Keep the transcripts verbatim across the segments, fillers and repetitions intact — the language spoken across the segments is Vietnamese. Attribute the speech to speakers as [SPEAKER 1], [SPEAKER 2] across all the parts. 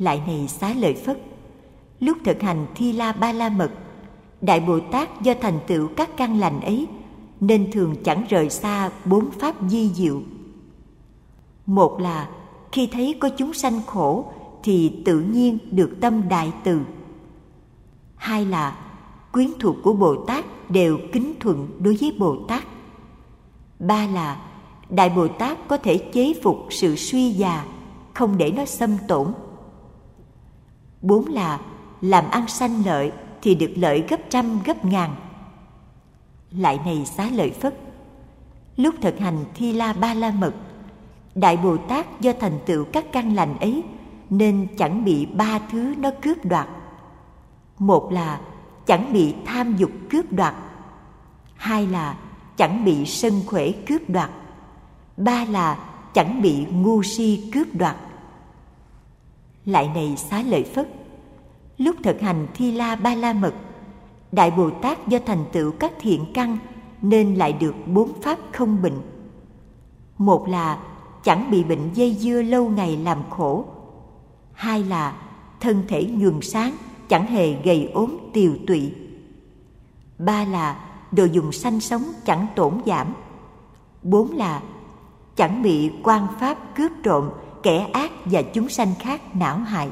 [SPEAKER 1] Lại này Xá Lợi Phất, lúc thực hành Thi La Ba La Mật, Đại Bồ Tát do thành tựu các căn lành ấy nên thường chẳng rời xa bốn pháp di diệu. Một là khi thấy có chúng sanh khổ thì tự nhiên được tâm đại từ. Hai là quyến thuộc của Bồ Tát đều kính thuận đối với Bồ Tát. Ba là Đại Bồ Tát có thể chế phục sự suy già, không để nó xâm tổn. Bốn là làm ăn sanh lợi thì được lợi gấp trăm gấp ngàn. Lại này Xá Lợi Phất, lúc thực hành Thi La Ba La Mật, Đại Bồ Tát do thành tựu các căn lành ấy nên chẳng bị ba thứ nó cướp đoạt. Một là chẳng bị tham dục cướp đoạt. Hai là chẳng bị sân khỏe cướp đoạt. Ba là chẳng bị ngu si cướp đoạt. Lại này Xá Lợi Phất, lúc thực hành Thi La Ba La Mật, Đại Bồ Tát do thành tựu các thiện căn nên lại được bốn pháp không bệnh. Một là chẳng bị bệnh dây dưa lâu ngày làm khổ. Hai là thân thể nhuần sáng, chẳng hề gầy ốm tiều tụy. Ba là đồ dùng sanh sống chẳng tổn giảm. Bốn là chẳng bị quan pháp cướp trộm, kẻ ác và chúng sanh khác não hại.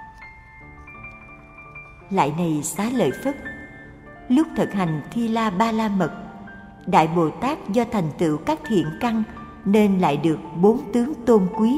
[SPEAKER 1] Lại này Xá Lợi Phất, lúc thực hành Thi La Ba La Mật, Đại Bồ Tát do thành tựu các thiện căn nên lại được bốn tướng tôn quý.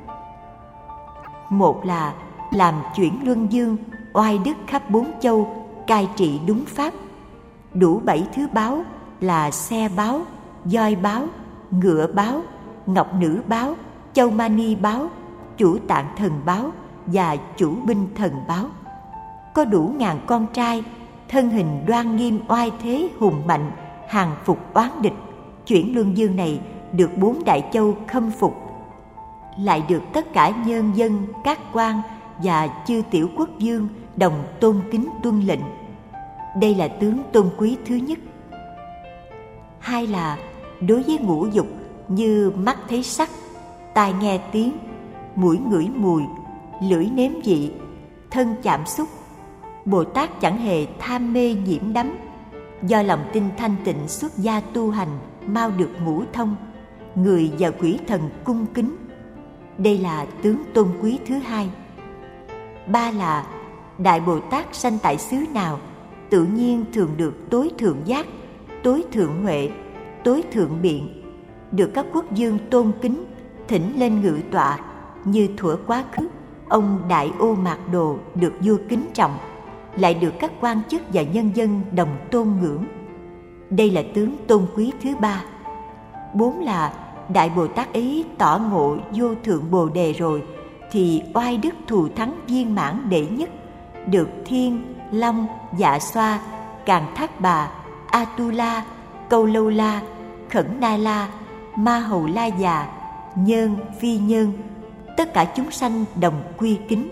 [SPEAKER 1] Một là làm chuyển luân dương, oai đức khắp bốn châu, cai trị đúng pháp, đủ bảy thứ báo là xe báo, voi báo, ngựa báo, ngọc nữ báo, châu mani báo, chủ tạng thần báo và chủ binh thần báo. Có đủ ngàn con trai, thân hình đoan nghiêm oai thế hùng mạnh, hàng phục oán địch. Chuyển luân dương này được bốn đại châu khâm phục, lại được tất cả nhân dân, các quan và chư tiểu quốc vương đồng tôn kính tuân lệnh. Đây là tướng tôn quý thứ nhất. Hai là đối với ngũ dục như mắt thấy sắc, tai nghe tiếng, mũi ngửi mùi, lưỡi nếm vị, thân chạm xúc, Bồ Tát chẳng hề tham mê nhiễm đắm, do lòng tin thanh tịnh xuất gia tu hành, mau được ngũ thông, người và quỷ thần cung kính. Đây là tướng tôn quý thứ hai. Ba là Đại Bồ Tát sanh tại xứ nào tự nhiên thường được tối thượng giác, tối thượng huệ, tối thượng biện, được các quốc vương tôn kính, thỉnh lên ngự tọa. Như thuở quá khứ, ông Đại Ô Mạt Đồ được vua kính trọng, lại được các quan chức và nhân dân đồng tôn ngưỡng. Đây là tướng tôn quý thứ ba. Bốn là Đại Bồ Tát ấy tỏ ngộ vô thượng Bồ Đề rồi thì oai đức thù thắng viên mãn đệ nhất, được Thiên, Long, Dạ Xoa, Càn Thác Bà, Atula, Câu Lâu La, Khẩn Na La, Ma Hầu La Già, Nhân, Phi Nhân, tất cả chúng sanh đồng quy kính.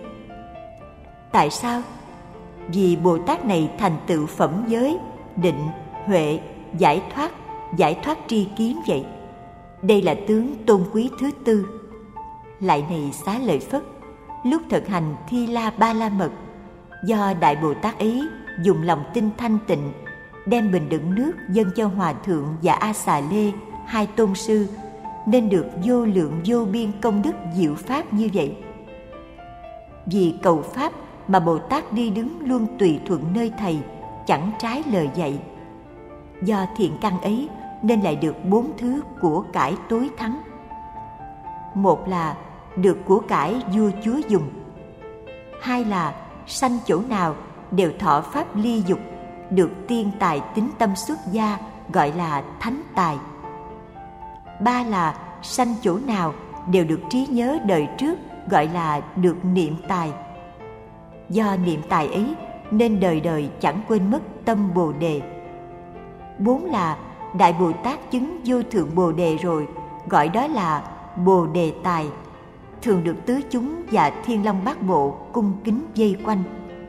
[SPEAKER 1] Tại sao? Vì Bồ Tát này thành tựu phẩm giới, định, huệ, giải thoát, giải thoát tri kiến vậy. Đây là tướng tôn quý thứ tư. Lại này Xá Lợi Phất, lúc thực hành Thi La Ba La Mật, do Đại Bồ Tát ấy dùng lòng tin thanh tịnh, đem bình đựng nước dâng cho Hòa Thượng và A Xà Lê, hai tôn sư, nên được vô lượng vô biên công đức diệu pháp như vậy. Vì cầu pháp mà Bồ Tát đi đứng luôn tùy thuận nơi thầy, chẳng trái lời dạy. Do thiện căn ấy nên lại được bốn thứ của cải tối thắng. Một là được của cải vua chúa dùng. Hai là sanh chỗ nào đều thọ pháp ly dục, được tiên tài tín tâm xuất gia, gọi là thánh tài. Ba là sanh chỗ nào đều được trí nhớ đời trước, gọi là được niệm tài. Do niệm tài ấy nên đời đời chẳng quên mất tâm Bồ Đề. Bốn là Đại Bồ Tát chứng vô thượng Bồ Đề rồi, gọi đó là Bồ Đề tài, thường được tứ chúng và Thiên Long Bát Bộ cung kính vây quanh.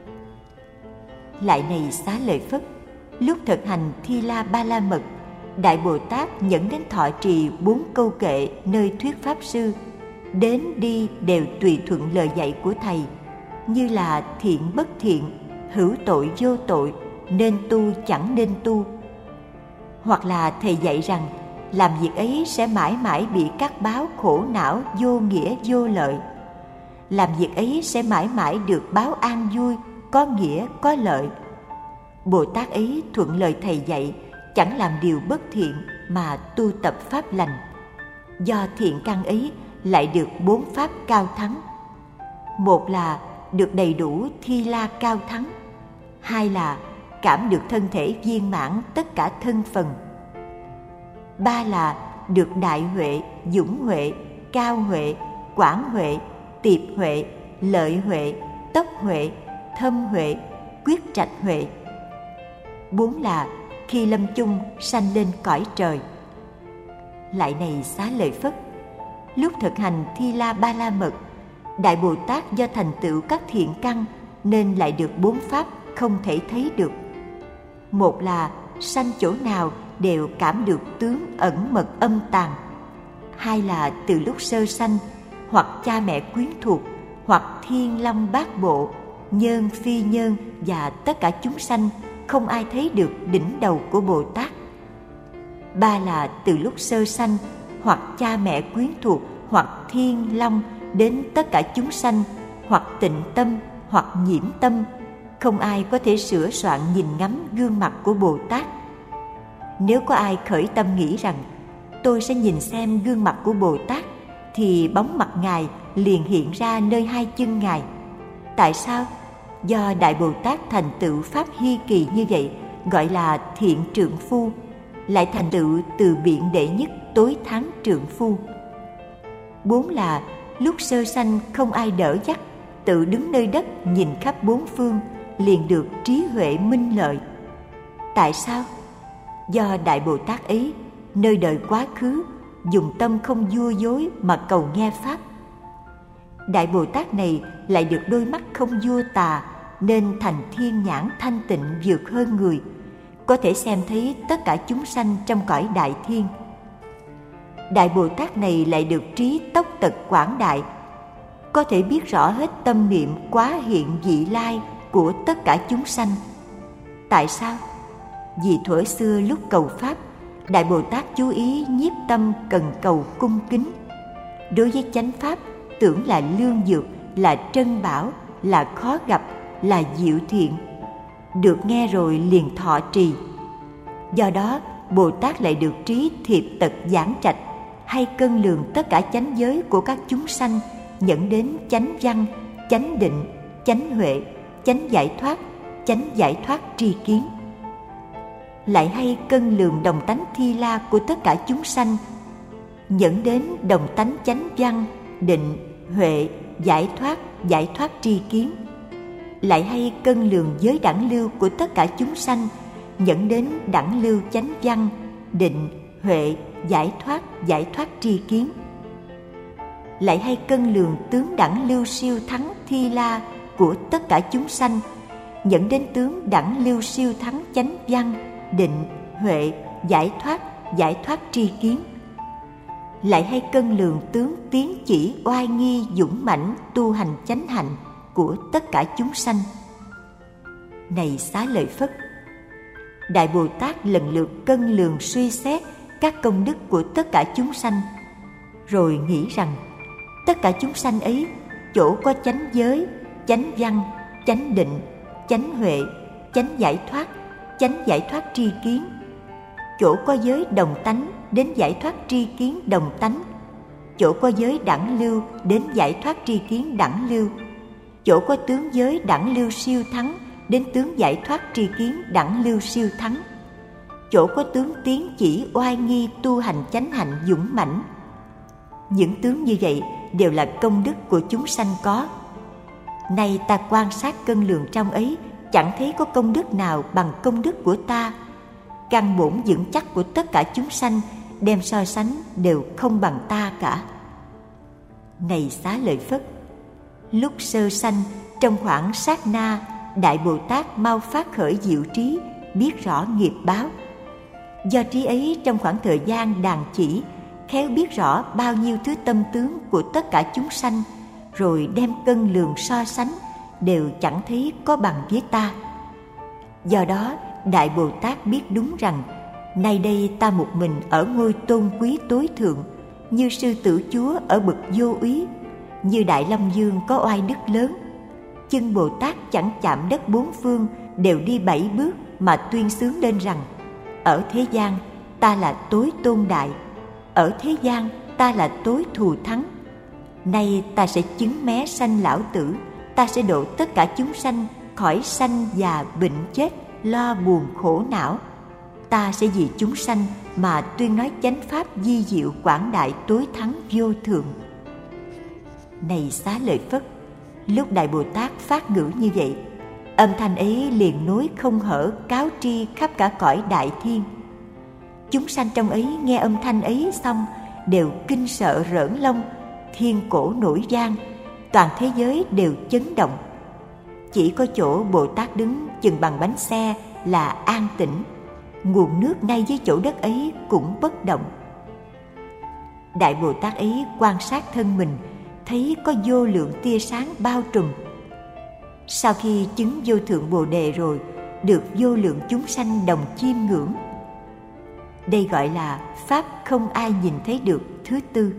[SPEAKER 1] Lại này Xá Lợi Phất, lúc thực hành Thi La Ba La Mật, Đại Bồ Tát dẫn đến thọ trì bốn câu kệ nơi thuyết pháp sư, đến đi đều tùy thuận lời dạy của thầy, như là thiện bất thiện, hữu tội vô tội, nên tu chẳng nên tu. Hoặc là thầy dạy rằng làm việc ấy sẽ mãi mãi bị các báo khổ não vô nghĩa vô lợi. Làm việc ấy sẽ mãi mãi được báo an vui, có nghĩa có lợi. Bồ Tát ấy thuận lời thầy dạy, chẳng làm điều bất thiện mà tu tập pháp lành. Do thiện căn ấy lại được bốn pháp cao thắng. Một là được đầy đủ thi la cao thắng. Hai là cảm được thân thể viên mãn tất cả thân phần. Ba là được đại huệ, dũng huệ, cao huệ, quảng huệ, tiệp huệ, lợi huệ, tốc huệ, thâm huệ, quyết trạch huệ. Bốn là khi lâm chung sanh lên cõi trời. Lại này Xá Lợi Phất, lúc thực hành Thi La Ba La Mật, Đại Bồ Tát do thành tựu các thiện căn nên lại được bốn pháp không thể thấy được. Một là sanh chỗ nào đều cảm được tướng ẩn mật âm tàng. Hai là từ lúc sơ sanh, hoặc cha mẹ quyến thuộc, hoặc thiên long bát bộ, nhân phi nhân và tất cả chúng sanh không ai thấy được đỉnh đầu của Bồ Tát. Ba là từ lúc sơ sanh, hoặc cha mẹ quyến thuộc, hoặc thiên long đến tất cả chúng sanh, hoặc tịnh tâm, hoặc nhiễm tâm, không ai có thể sửa soạn nhìn ngắm gương mặt của Bồ Tát. Nếu có ai khởi tâm nghĩ rằng tôi sẽ nhìn xem gương mặt của Bồ Tát, thì bóng mặt Ngài liền hiện ra nơi hai chân Ngài. Tại sao? Do Đại Bồ Tát thành tựu pháp hy kỳ như vậy, gọi là thiện trượng phu, lại thành tựu từ biện đệ nhất tối thắng trượng phu. Bốn là lúc sơ sanh không ai đỡ dắt, tự đứng nơi đất nhìn khắp bốn phương, liền được trí huệ minh lợi. Tại sao? Do Đại Bồ Tát ấy nơi đời quá khứ dùng tâm không vua dối mà cầu nghe pháp. Đại Bồ Tát này lại được đôi mắt không vua tà, nên thành thiên nhãn thanh tịnh vượt hơn người, có thể xem thấy tất cả chúng sanh trong cõi đại thiên. Đại Bồ Tát này lại được trí tốc tật quảng đại, có thể biết rõ hết tâm niệm quá hiện vị lai của tất cả chúng sanh. Tại sao? Vì thuở xưa lúc cầu pháp, Đại Bồ Tát chú ý nhiếp tâm cần cầu cung kính. Đối với chánh pháp, tưởng là lương dược, là trân bảo, là khó gặp, là diệu thiện, được nghe rồi liền thọ trì. Do đó, Bồ Tát lại được trí thiệp tật giảng trạch, hay cân lường tất cả chánh giới của các chúng sanh, dẫn đến chánh văn, chánh định, chánh huệ, chánh giải thoát, chánh giải thoát tri kiến. Lại hay cân lường đồng tánh thi la của tất cả chúng sanh, dẫn đến đồng tánh chánh văn, định, huệ, giải thoát, giải thoát tri kiến. Lại hay cân lường giới đẳng lưu của tất cả chúng sanh, dẫn đến đẳng lưu chánh văn, định, huệ, giải thoát, giải thoát tri kiến. Lại hay cân lường tướng đẳng lưu siêu thắng thi la của tất cả chúng sanh, dẫn đến tướng đẳng lưu siêu thắng chánh văn, định, huệ, giải thoát, giải thoát tri kiến. Lại hay cân lường tướng tiến chỉ oai nghi dũng mãnh tu hành chánh hạnh của tất cả chúng sanh. Này Xá Lợi Phất, Đại Bồ Tát lần lượt cân lường suy xét các công đức của tất cả chúng sanh, rồi nghĩ rằng tất cả chúng sanh ấy chỗ có chánh giới, chánh văn, chánh định, chánh huệ, chánh giải thoát, chánh giải thoát tri kiến, chỗ có giới đồng tánh đến giải thoát tri kiến đồng tánh, chỗ có giới đẳng lưu đến giải thoát tri kiến đẳng lưu, chỗ có tướng giới đẳng lưu siêu thắng đến tướng giải thoát tri kiến đẳng lưu siêu thắng, chỗ có tướng tiến chỉ oai nghi tu hành chánh hạnh dũng mãnh. Những tướng như vậy đều là công đức của chúng sanh có. Nay ta quan sát cân lường trong ấy, chẳng thấy có công đức nào bằng công đức của ta. Căn bổn vững chắc của tất cả chúng sanh đem so sánh đều không bằng ta cả. Này Xá Lợi Phất, lúc sơ sanh trong khoảng sát na, Đại Bồ Tát mau phát khởi diệu trí, biết rõ nghiệp báo. Do trí ấy trong khoảng thời gian đàn chỉ, khéo biết rõ bao nhiêu thứ tâm tướng của tất cả chúng sanh, rồi đem cân lường so sánh, đều chẳng thấy có bằng với ta. Do đó, Đại Bồ Tát biết đúng rằng, nay đây ta một mình ở ngôi tôn quý tối thượng, như sư tử chúa ở bậc vô úy, như Đại Long Dương có oai đức lớn. Chân Bồ Tát chẳng chạm đất bốn phương, đều đi bảy bước mà tuyên xướng lên rằng, ở thế gian ta là tối tôn đại, ở thế gian ta là tối thù thắng. Nay ta sẽ chứng mé sanh lão tử, ta sẽ độ tất cả chúng sanh khỏi sanh già bệnh chết, lo buồn khổ não. Ta sẽ vì chúng sanh mà tuyên nói chánh pháp di diệu quảng đại tối thắng vô thượng. Này Xá Lợi Phất, lúc Đại Bồ Tát phát ngữ như vậy, âm thanh ấy liền nối không hở cáo tri khắp cả cõi đại thiên. Chúng sanh trong ấy nghe âm thanh ấy xong đều kinh sợ rỡn lông, thiên cổ nổi vang, toàn thế giới đều chấn động. Chỉ có chỗ Bồ Tát đứng chừng bằng bánh xe là an tĩnh, nguồn nước ngay dưới chỗ đất ấy cũng bất động. Đại Bồ Tát ấy quan sát thân mình, thấy có vô lượng tia sáng bao trùm. Sau khi chứng vô thượng Bồ Đề rồi, được vô lượng chúng sanh đồng chiêm ngưỡng. Đây gọi là pháp không ai nhìn thấy được thứ tư.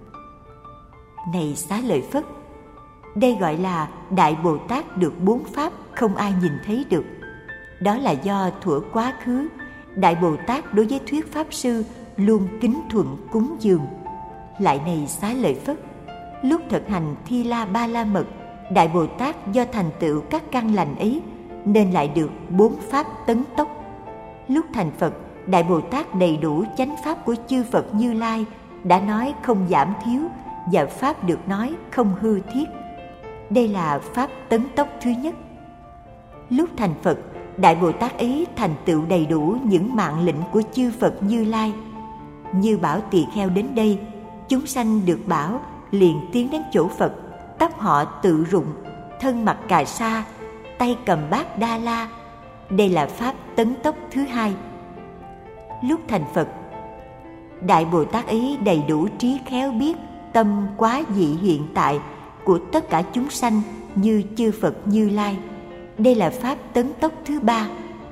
[SPEAKER 1] Này Xá Lợi Phất, đây gọi là Đại Bồ Tát được bốn pháp không ai nhìn thấy được. Đó là do thuở quá khứ, Đại Bồ Tát đối với thuyết pháp sư luôn kính thuận cúng dường. Lại này Xá Lợi Phất, lúc thực hành Thi La Ba La Mật, Đại Bồ Tát do thành tựu các căn lành ấy nên lại được bốn pháp tấn tốc. Lúc thành Phật, Đại Bồ Tát đầy đủ chánh pháp của chư Phật Như Lai, đã nói không giảm thiếu, và pháp được nói không hư thiết. Đây là pháp tấn tốc thứ nhất. Lúc thành Phật, Đại Bồ Tát ấy thành tựu đầy đủ những mạng lệnh của chư Phật Như Lai. Như bảo tỳ kheo đến đây, chúng sanh được bảo liền tiến đến chỗ Phật, tóc họ tự rụng, thân mặc cà sa, tay cầm bát đa la. Đây là pháp tấn tốc thứ hai. Lúc thành Phật, Đại Bồ Tát ấy đầy đủ trí khéo biết tâm quá dị hiện tại của tất cả chúng sanh như chư Phật Như Lai. Đây là pháp tấn tốc thứ ba.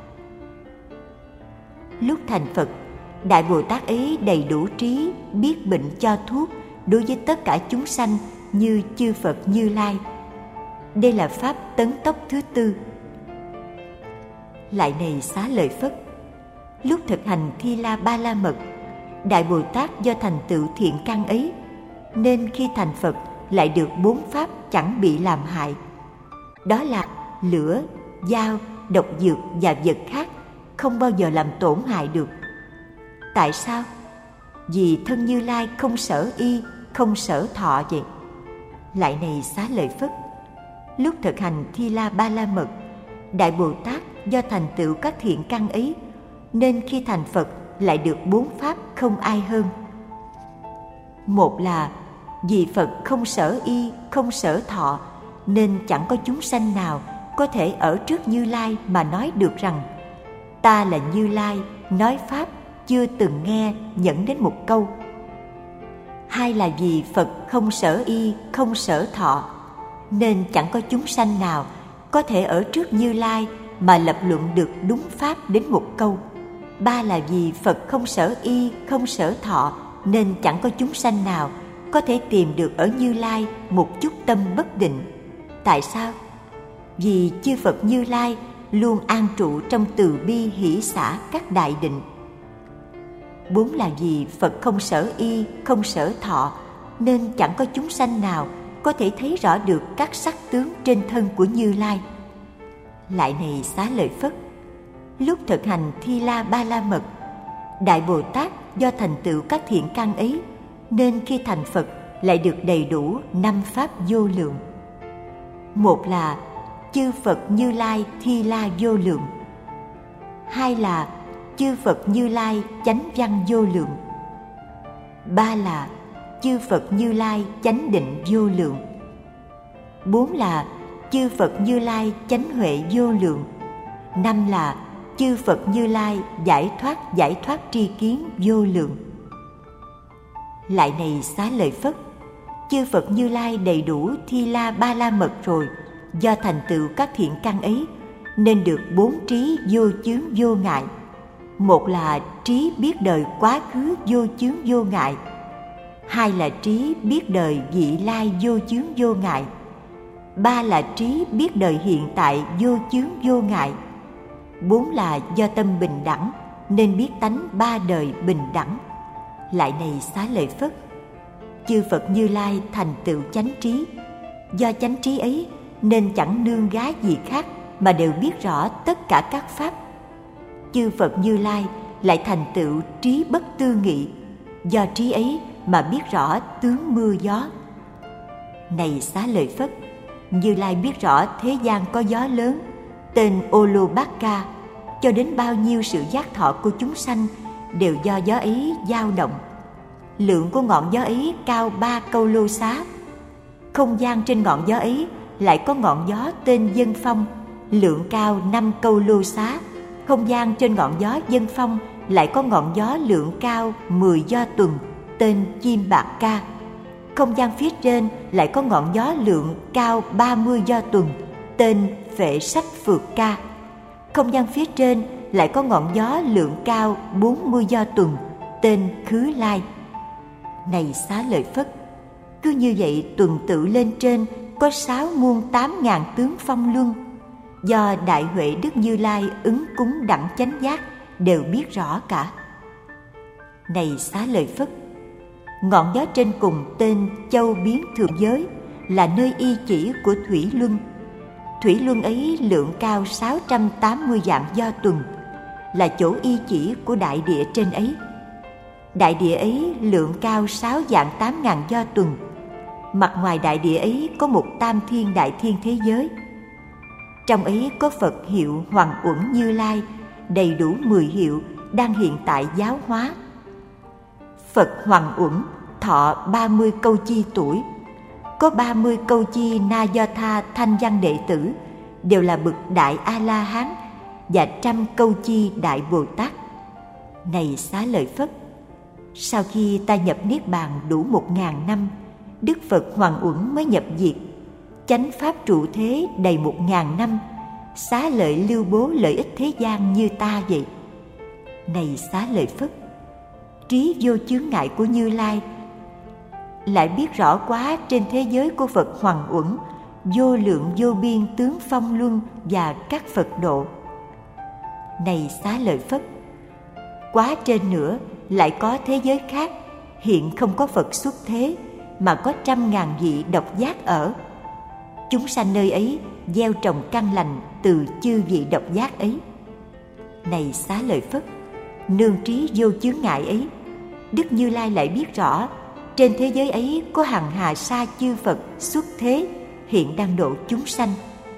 [SPEAKER 1] Lúc thành Phật, Đại Bồ Tát ấy đầy đủ trí biết bệnh cho thuốc đối với tất cả chúng sanh như chư Phật Như Lai. Đây là pháp tấn tốc thứ tư. Lại này Xá Lợi Phất, lúc thực hành Thi La Ba La Mật, Đại Bồ Tát do thành tựu thiện căn ấy nên khi thành Phật lại được bốn pháp chẳng bị làm hại. Đó là lửa, dao, độc dược và vật khác không bao giờ làm tổn hại được. Tại sao? Vì thân Như Lai không sở y, không sở thọ vậy. Lại này Xá Lợi Phất, lúc thực hành Thi La Ba La Mật, Đại Bồ Tát do thành tựu các thiện căn ấy nên khi thành Phật lại được bốn pháp không ai hơn. Một là vì Phật không sở y, không sở thọ, nên chẳng có chúng sanh nào có thể ở trước Như Lai mà nói được rằng ta là Như Lai, nói pháp chưa từng nghe nhẫn đến một câu. Hai là vì Phật không sở y, không sở thọ, nên chẳng có chúng sanh nào có thể ở trước Như Lai mà lập luận được đúng pháp đến một câu. Ba là vì Phật không sở y, không sở thọ, nên chẳng có chúng sanh nào có thể tìm được ở Như Lai một chút tâm bất định. Tại sao? Vì chư Phật Như Lai luôn an trụ trong từ bi hỷ xả các đại định. Bốn là vì Phật không sở y, không sở thọ, nên chẳng có chúng sanh nào có thể thấy rõ được các sắc tướng trên thân của Như Lai. Lại này Xá Lợi Phất, lúc thực hành Thi La Ba La Mật, Đại Bồ Tát do thành tựu các thiện căn ấy nên khi thành Phật lại được đầy đủ năm pháp vô lượng. Một là chư Phật Như Lai Thi La vô lượng. Hai là chư Phật Như Lai chánh văn vô lượng. Ba là chư Phật Như Lai chánh định vô lượng. Bốn là chư Phật Như Lai chánh huệ vô lượng. Năm là chư Phật Như Lai giải thoát giải thoát tri kiến vô lượng. Lại này Xá Lợi Phất, chư Phật Như Lai đầy đủ Thi La Ba La Mật rồi, do thành tựu các thiện căn ấy nên được bốn trí vô chướng vô ngại. Một là trí biết đời quá khứ vô chướng vô ngại, hai là trí biết đời vị lai vô chướng vô ngại, ba là trí biết đời hiện tại vô chướng vô ngại, bốn là do tâm bình đẳng nên biết tánh ba đời bình đẳng. Lại này Xá Lợi Phất, chư Phật Như Lai thành tựu chánh trí, do chánh trí ấy nên chẳng nương gái gì khác mà đều biết rõ tất cả các pháp. Chư Phật Như Lai lại thành tựu trí bất tư nghị, do trí ấy mà biết rõ tướng mưa gió. Này Xá Lợi Phất, Như Lai biết rõ thế gian có gió lớn tên Olobaka, cho đến bao nhiêu sự giác thọ của chúng sanh đều do gió ấy dao động. Lượng của ngọn gió ấy cao ba câu lô xá. Không gian trên ngọn gió ấy lại có ngọn gió tên Dân Phong, lượng cao năm câu lô xá. Không gian trên ngọn gió Dân Phong lại có ngọn gió lượng cao mười do tuần, tên Chim Bạc Ca. Không gian phía trên lại có ngọn gió lượng cao ba mươi do tuần, tên Phệ Sách Phược Ca. Không gian phía trên lại có ngọn gió lượng cao bốn mươi do tuần, tên Khứ Lai. Này Xá Lợi Phất, cứ như vậy tuần tự lên trên có sáu muôn tám ngàn tướng phong luân, do Đại Huệ Đức Như Lai ứng cúng đẳng chánh giác đều biết rõ cả. Này Xá Lợi Phất, ngọn gió trên cùng tên Châu Biến Thượng Giới là nơi y chỉ của Thủy Luân. Thủy Luân ấy lượng cao sáu trăm tám mươi vạn do tuần, là chỗ y chỉ của đại địa trên ấy. Đại địa ấy lượng cao sáu vạn tám ngàn do tuần. Mặt ngoài đại địa ấy có một tam thiên đại thiên thế giới. Trong ấy có Phật hiệu Hoàng Uẩn Như Lai, đầy đủ mười hiệu đang hiện tại giáo hóa. Phật Hoàng Uẩn thọ ba mươi câu chi tuổi. Có ba mươi câu chi Na Do Tha thanh văn đệ tử đều là bậc đại A-la-hán và trăm câu chi đại Bồ Tát. Này Xá Lợi Phất, sau khi ta nhập Niết Bàn đủ một ngàn năm, Đức Phật Hoàng Uẩn mới nhập diệt. Chánh pháp trụ thế đầy một ngàn năm, xá lợi lưu bố lợi ích thế gian như ta vậy. Này Xá Lợi Phất, trí vô chướng ngại của Như Lai lại biết rõ quá trên thế giới của Phật Hoàng Uẩn, vô lượng vô biên tướng phong luân và các Phật độ. Này Xá Lợi Phất, quá trên nữa lại có thế giới khác, hiện không có Phật xuất thế, mà có trăm ngàn vị độc giác ở. Chúng sanh nơi ấy gieo trồng căn lành từ chư vị độc giác ấy. Này Xá Lợi Phất, nương trí vô chướng ngại ấy, Đức Như Lai lại biết rõ trên thế giới ấy có hằng hà sa chư Phật xuất thế, hiện đang độ chúng sanh.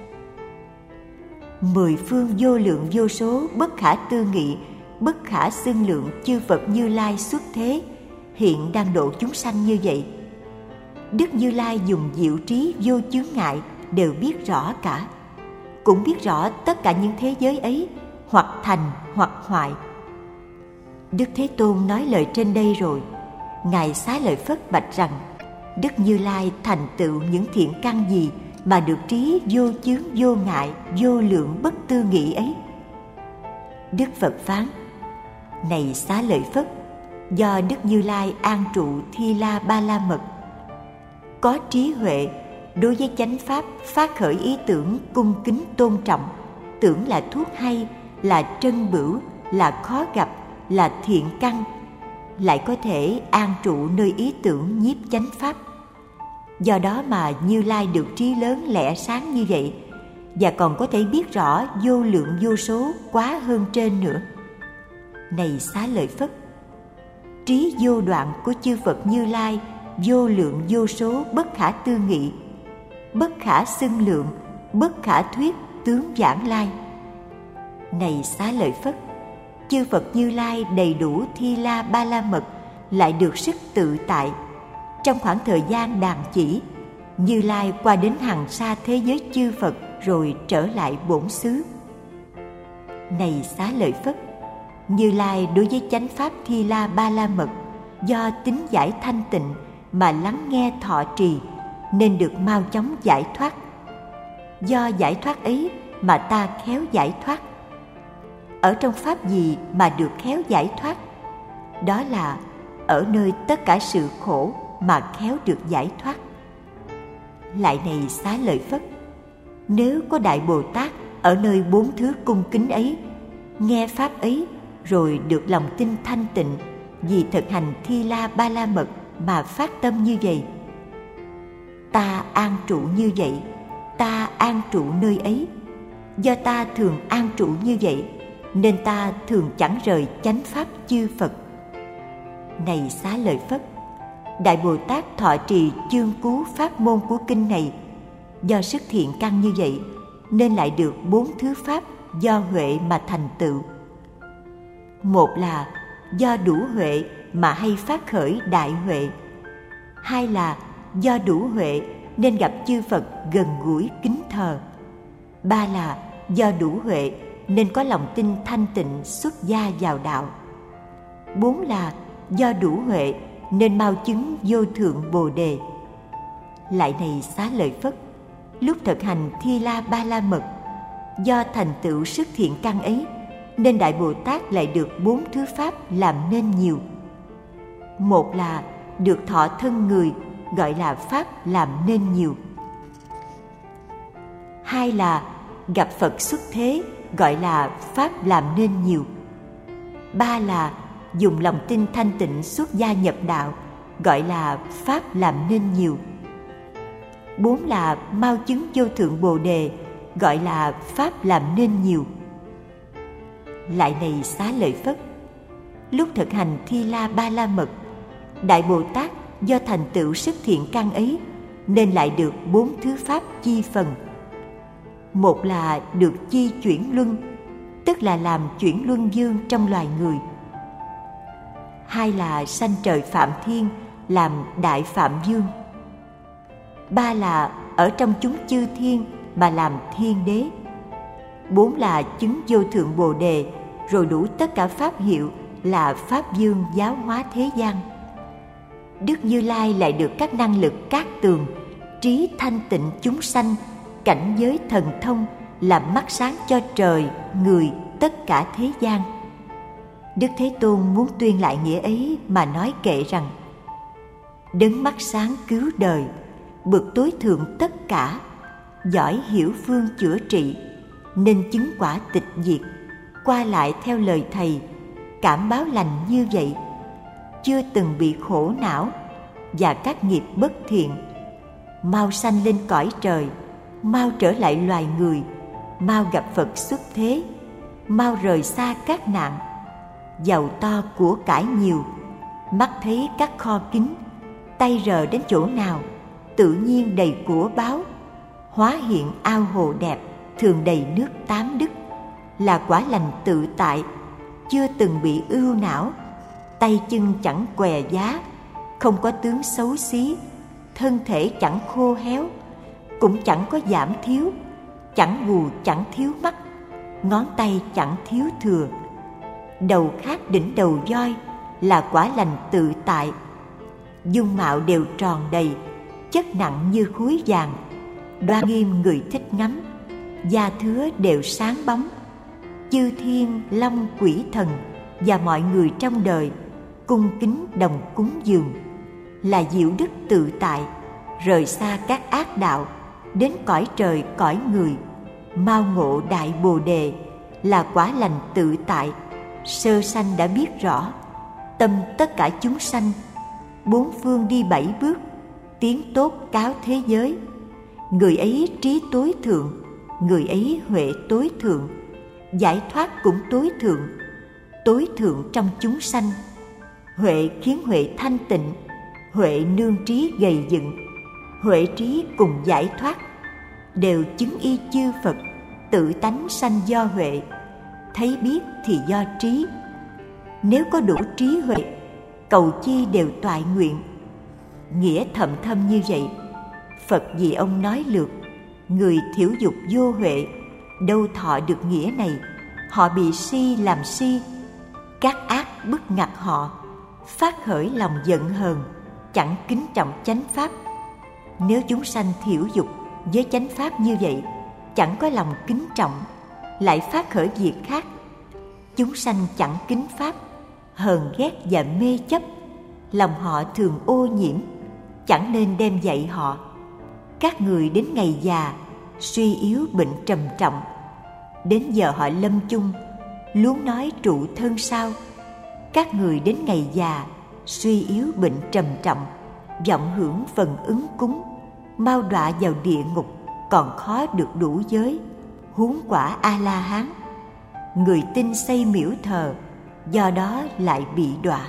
[SPEAKER 1] Mười phương vô lượng vô số bất khả tư nghị, bất khả xưng lượng chư Phật Như Lai xuất thế, hiện đang độ chúng sanh như vậy. Đức Như Lai dùng diệu trí vô chướng ngại đều biết rõ cả, cũng biết rõ tất cả những thế giới ấy hoặc thành hoặc hoại. Đức Thế Tôn nói lời trên đây rồi, Ngài Xá Lợi Phất bạch rằng Đức Như Lai thành tựu những thiện căn gì mà được trí vô chướng vô ngại vô lượng bất tư nghị ấy? Đức Phật phán: Này Xá Lợi Phất, do Đức Như Lai an trụ Thi La Ba La Mật, có trí huệ, đối với chánh pháp phát khởi ý tưởng cung kính tôn trọng, tưởng là thuốc hay, là trân bửu, là khó gặp, là thiện căn, lại có thể an trụ nơi ý tưởng nhiếp chánh pháp. Do đó mà Như Lai được trí lớn lẽ sáng như vậy, và còn có thể biết rõ vô lượng vô số quá hơn trên nữa. Này Xá Lợi Phất, trí vô đoạn của chư Phật Như Lai vô lượng vô số bất khả tư nghị, bất khả xưng lượng, bất khả thuyết tướng vãng lai. Này Xá Lợi Phất, chư Phật Như Lai đầy đủ Thi La Ba La Mật lại được sức tự tại. Trong khoảng thời gian đàn chỉ, Như Lai qua đến hằng sa thế giới chư Phật rồi trở lại bổn xứ. Này Xá Lợi Phất, Như Lai đối với chánh pháp Thi La Ba La Mật do tính giải thanh tịnh mà lắng nghe thọ trì, nên được mau chóng giải thoát. do giải thoát ấy mà ta khéo giải thoát. Ở trong pháp gì mà được khéo giải thoát? Đó là ở nơi tất cả sự khổ mà khéo được giải thoát. Lại này Xá Lợi Phất, nếu có Đại Bồ Tát ở nơi bốn thứ cung kính ấy, nghe pháp ấy rồi được lòng tin thanh tịnh vì thực hành Thi La Ba La Mật mà phát tâm như vậy: ta an trụ như vậy, ta an trụ nơi ấy. Do ta thường an trụ như vậy nên ta thường chẳng rời chánh pháp chư Phật. Này Xá Lợi Phất, Đại Bồ Tát thọ trì chương cú pháp môn của kinh này, do sức thiện căn như vậy nên lại được bốn thứ pháp do huệ mà thành tựu. Một là do đủ huệ mà hay phát khởi đại huệ. Hai là do đủ huệ nên gặp chư Phật gần gũi kính thờ. Ba là do đủ huệ nên có lòng tin thanh tịnh xuất gia vào đạo. Bốn là do đủ huệ nên mau chứng vô thượng Bồ Đề. Lại này Xá Lợi Phất, lúc thực hành Thi La Ba La Mật, do thành tựu sức thiện căn ấy nên Đại Bồ Tát lại được bốn thứ pháp làm nên nhiều. Một là được thọ thân người, gọi là pháp làm nên nhiều. Hai là gặp Phật xuất thế, gọi là pháp làm nên nhiều. Ba là dùng lòng tin thanh tịnh xuất gia nhập đạo, gọi là pháp làm nên nhiều. Bốn là mau chứng vô thượng Bồ Đề, gọi là pháp làm nên nhiều. Lại này Xá Lợi Phất, lúc thực hành Thi La Ba La Mật, Đại Bồ Tát do thành tựu sức thiện căn ấy nên lại được bốn thứ pháp chi phần. Một là được chi chuyển luân, tức là làm chuyển luân dương trong loài người. Hai là sanh trời Phạm Thiên, làm đại Phạm Dương. Ba là ở trong chúng chư thiên mà làm thiên đế. Bốn là chứng vô thượng Bồ Đề, rồi đủ tất cả pháp hiệu là Pháp Dương giáo hóa thế gian. Đức Như Lai lại được các năng lực cát tường, trí thanh tịnh chúng sanh, cảnh giới thần thông, làm mắt sáng cho trời, người, tất cả thế gian. Đức Thế Tôn muốn tuyên lại nghĩa ấy mà nói kệ rằng: đấng mắt sáng cứu đời, bậc tối thượng tất cả, giỏi hiểu phương chữa trị, nên chứng quả tịch diệt, qua lại theo lời Thầy, cảm báo lành như vậy, chưa từng bị khổ não và các nghiệp bất thiện, mau sanh lên cõi trời, mau trở lại loài người, mau gặp Phật xuất thế, mau rời xa các nạn, giàu to của cải nhiều, mắt thấy các kho kính, tay rờ đến chỗ nào tự nhiên đầy của báu, hóa hiện ao hồ đẹp, thường đầy nước tám đức, là quả lành tự tại, chưa từng bị ưu não, tay chân chẳng què giá, không có tướng xấu xí, thân thể chẳng khô héo, cũng chẳng có giảm thiếu, chẳng gù chẳng thiếu mắt, ngón tay chẳng thiếu thừa, đầu khác đỉnh đầu voi, là quả lành tự tại, dung mạo đều tròn đầy, chất nặng như khối vàng, đoan nghiêm người thích ngắm, da thứa đều sáng bóng, chư thiên long quỷ thần và mọi người trong đời cung kính đồng cúng dường, là diệu đức tự tại, rời xa các ác đạo, đến cõi trời cõi người, mau ngộ đại Bồ Đề, là quả lành tự tại, sơ sanh đã biết rõ, tâm tất cả chúng sanh, bốn phương đi bảy bước, tiếng tốt cáo thế giới. Người ấy trí tối thượng, người ấy huệ tối thượng, giải thoát cũng tối thượng, tối thượng trong chúng sanh. Huệ khiến huệ thanh tịnh, huệ nương trí gầy dựng, huệ trí cùng giải thoát, đều chứng y chư Phật, tự tánh sanh do huệ, thấy biết thì do trí. Nếu có đủ trí huệ, cầu chi đều toại nguyện. Nghĩa thầm thâm như vậy, Phật vì ông nói lược, người thiểu dục vô huệ, đâu thọ được nghĩa này, họ bị si làm si, các ác bức ngặt họ, phát khởi lòng giận hờn, chẳng kính trọng chánh pháp. Nếu chúng sanh thiểu dục với chánh pháp như vậy, chẳng có lòng kính trọng, lại phát khởi việc khác. Chúng sanh chẳng kính pháp, hờn ghét và mê chấp, lòng họ thường ô nhiễm, chẳng nên đem dạy họ. Các người đến ngày già, suy yếu bệnh trầm trọng, đến giờ họ lâm chung, luống nói trụ thân sao. Các người đến ngày già, suy yếu bệnh trầm trọng, vọng hưởng phần ứng cúng, mau đọa vào địa ngục, còn khó được đủ giới, huống quả A-la-hán. Người tin xây miễu thờ, do đó lại bị đọa.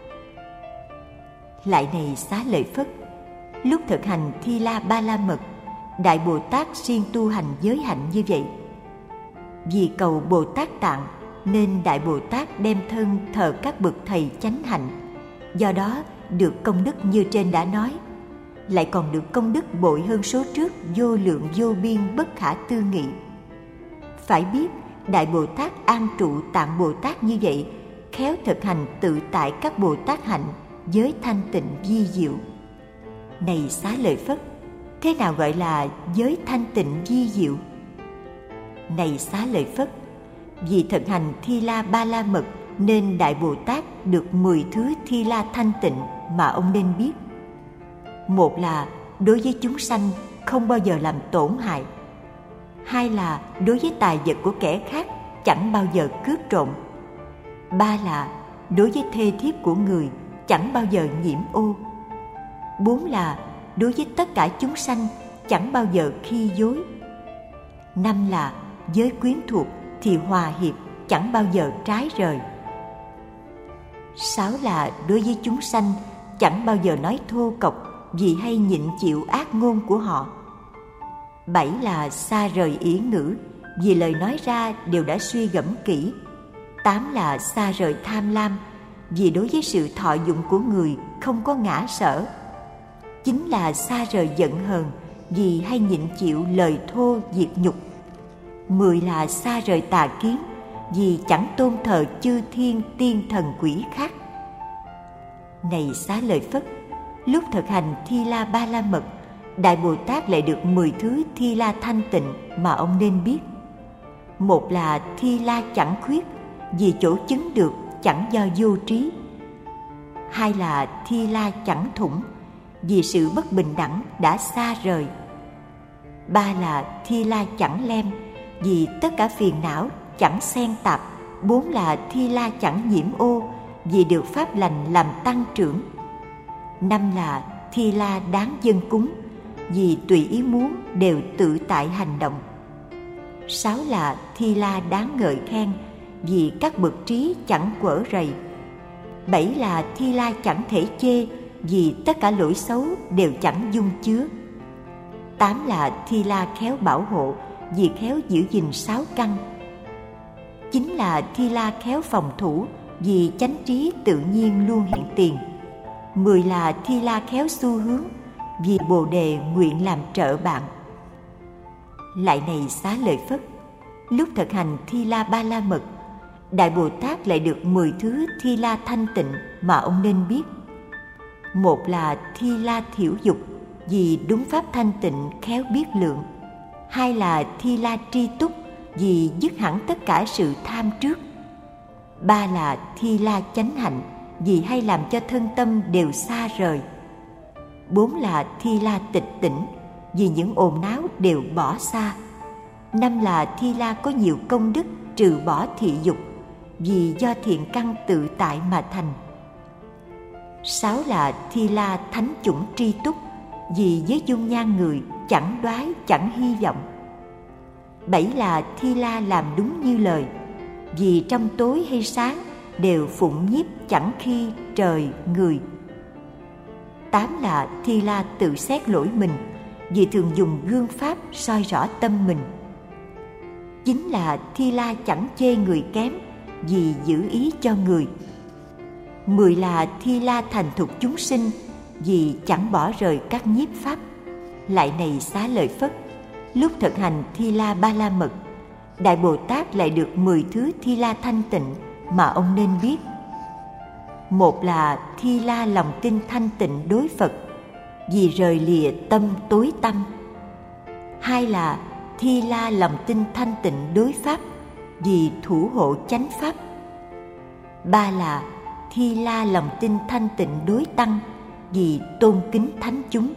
[SPEAKER 1] Lại này Xá Lợi Phất, lúc thực hành Thi La Ba La Mật, Đại Bồ Tát siêng tu hành giới hạnh như vậy. Vì cầu Bồ Tát Tạng nên Đại Bồ Tát đem thân thờ các bậc thầy chánh hạnh, do đó được công đức như trên đã nói, lại còn được công đức bội hơn số trước vô lượng vô biên bất khả tư nghị. Phải biết Đại Bồ Tát an trụ Tạng Bồ Tát như vậy, khéo thực hành tự tại các Bồ Tát hạnh, giới thanh tịnh vi diệu. Này Xá Lợi Phất, thế nào gọi là giới thanh tịnh vi diệu? Này Xá Lợi Phất, vì thực hành Thi La Ba La Mật nên Đại Bồ Tát được mười thứ Thi La thanh tịnh mà ông nên biết. Một là đối với chúng sanh không bao giờ làm tổn hại. Hai là đối với tài vật của kẻ khác chẳng bao giờ cướp trộm. Ba là đối với thê thiếp của người chẳng bao giờ nhiễm ô. Bốn là đối với tất cả chúng sanh chẳng bao giờ khi dối. Năm là với quyến thuộc thì hòa hiệp, chẳng bao giờ trái rời. Sáu là đối với chúng sanh chẳng bao giờ nói thô cộc vì hay nhịn chịu ác ngôn của họ. Bảy là xa rời ỷ ngữ, vì lời nói ra đều đã suy gẫm kỹ. Tám là xa rời tham lam, vì đối với sự thọ dụng của người không có ngã sở. Chín là xa rời giận hờn, vì hay nhịn chịu lời thô diệt nhục. Mười là xa rời tà kiến, vì chẳng tôn thờ chư thiên tiên thần quỷ khác. Này Xá Lợi Phất, lúc thực hành Thi La Ba La Mật, Đại Bồ Tát lại được mười thứ Thi La thanh tịnh mà ông nên biết. Một là Thi La chẳng khuyết, vì chỗ chứng được chẳng do vô trí. Hai là Thi La chẳng thủng, vì sự bất bình đẳng đã xa rời. Ba là Thi La chẳng lem, vì tất cả phiền não chẳng xen tạp. Bốn là Thi La chẳng nhiễm ô, vì được pháp lành làm tăng trưởng. Năm là Thi La đáng dâng cúng, vì tùy ý muốn đều tự tại hành động. Sáu là Thi La đáng ngợi khen, vì các bậc trí chẳng quở rầy. Bảy là Thi La chẳng thể chê, vì tất cả lỗi xấu đều chẳng dung chứa. Tám là Thi La khéo bảo hộ, vì khéo giữ gìn sáu căn. Chín là Thi La khéo phòng thủ, vì chánh trí tự nhiên luôn hiện tiền. Mười là Thi La khéo xu hướng, vì Bồ Đề nguyện làm trợ bạn. Lại này Xá Lợi Phất, lúc thực hành Thi La Ba La Mật, Đại Bồ Tát lại được mười thứ Thi La thanh tịnh mà ông nên biết. Một là Thi La thiểu dục, vì đúng pháp thanh tịnh khéo biết lượng. Hai là Thi La tri túc, vì dứt hẳn tất cả sự tham trước. Ba là Thi La chánh hạnh, vì hay làm cho thân tâm đều xa rời. Bốn là Thi La tịch tỉnh, vì những ồn náo đều bỏ xa. Năm là Thi La có nhiều công đức trừ bỏ thị dục, vì do thiện căn tự tại mà thành. Sáu là Thi La thánh chủng tri túc, vì với dung nhan người chẳng đoái chẳng hy vọng. Bảy là Thi La làm đúng như lời, vì trong tối hay sáng đều phụng nhiếp chẳng khi trời người. Tám là Thi La tự xét lỗi mình, vì thường dùng gương pháp soi rõ tâm mình. Chín là Thi La chẳng chê người kém, vì giữ ý cho người. Mười là Thi La thành thục chúng sinh, vì chẳng bỏ rời các nhiếp pháp. Lại này Xá Lợi Phất, lúc thực hành Thi La Ba La Mật, Đại Bồ Tát lại được mười thứ Thi La thanh tịnh mà ông nên biết. Một là Thi La lòng tin thanh tịnh đối Phật, vì rời lìa tâm tối tăm. Hai là Thi La lòng tin thanh tịnh đối pháp, vì thủ hộ chánh pháp. Ba là Thi La lòng tin thanh tịnh đối tăng, vì tôn kính thánh chúng.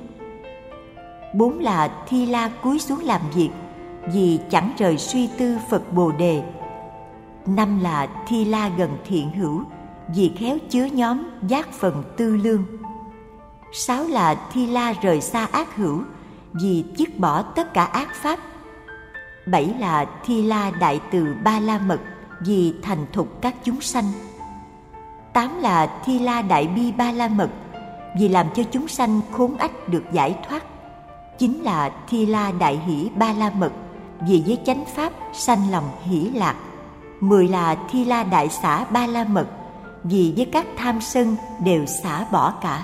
[SPEAKER 1] Bốn là Thi La cúi xuống làm việc, vì chẳng rời suy tư Phật Bồ Đề. Năm là Thi La gần thiện hữu, vì khéo chứa nhóm giác phần tư lương. Sáu là Thi La rời xa ác hữu, vì dứt bỏ tất cả ác pháp. Bảy là Thi La đại từ ba la mật, vì thành thục các chúng sanh. Tám là Thi La đại bi ba la mật, vì làm cho chúng sanh khốn ách được giải thoát. Chín là Thi La đại hỷ ba la mật, vì với chánh pháp sanh lòng hỷ lạc. Mười là Thi La đại xả ba la mật, vì với các tham sân đều xả bỏ cả.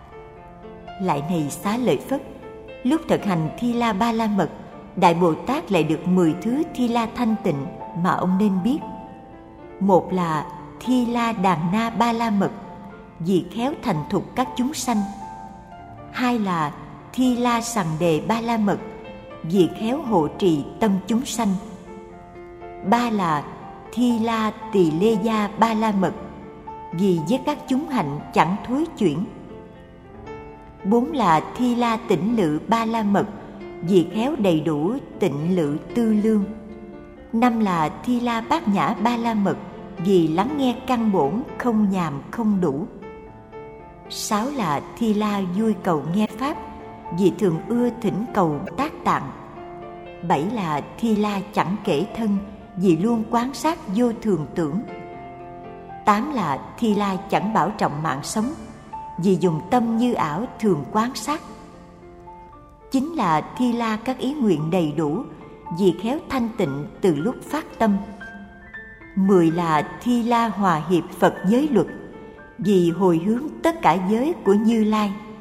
[SPEAKER 1] Lại này Xá Lợi Phất, lúc thực hành Thi La ba la mật, Đại Bồ Tát lại được mười thứ Thi La thanh tịnh mà ông nên biết. Một là Thi La đàn na ba la mật, vì khéo thành thục các chúng sanh. Hai là Thi La sằng đề ba la mật, vì khéo hộ trì tâm chúng sanh. Ba là Thi La tỳ lê gia ba la mật, vì với các chúng hạnh chẳng thối chuyển. Bốn là Thi La tịnh lự ba la mật, vì khéo đầy đủ tịnh lự tư lương. Năm là Thi La bát nhã ba la mật, vì lắng nghe căn bổn không nhàm không đủ. Sáu là Thi La vui cầu nghe pháp, vì thường ưa thỉnh cầu Tác Tạng. Bảy là Thi La chẳng kể thân, vì luôn quán sát vô thường tưởng. Tám là Thi La chẳng bảo trọng mạng sống, vì dùng tâm như ảo thường quan sát. Chín là Thi La các ý nguyện đầy đủ, vì khéo thanh tịnh từ lúc phát tâm. Mười là Thi La hòa hiệp Phật giới luật, vì hồi hướng tất cả giới của Như Lai.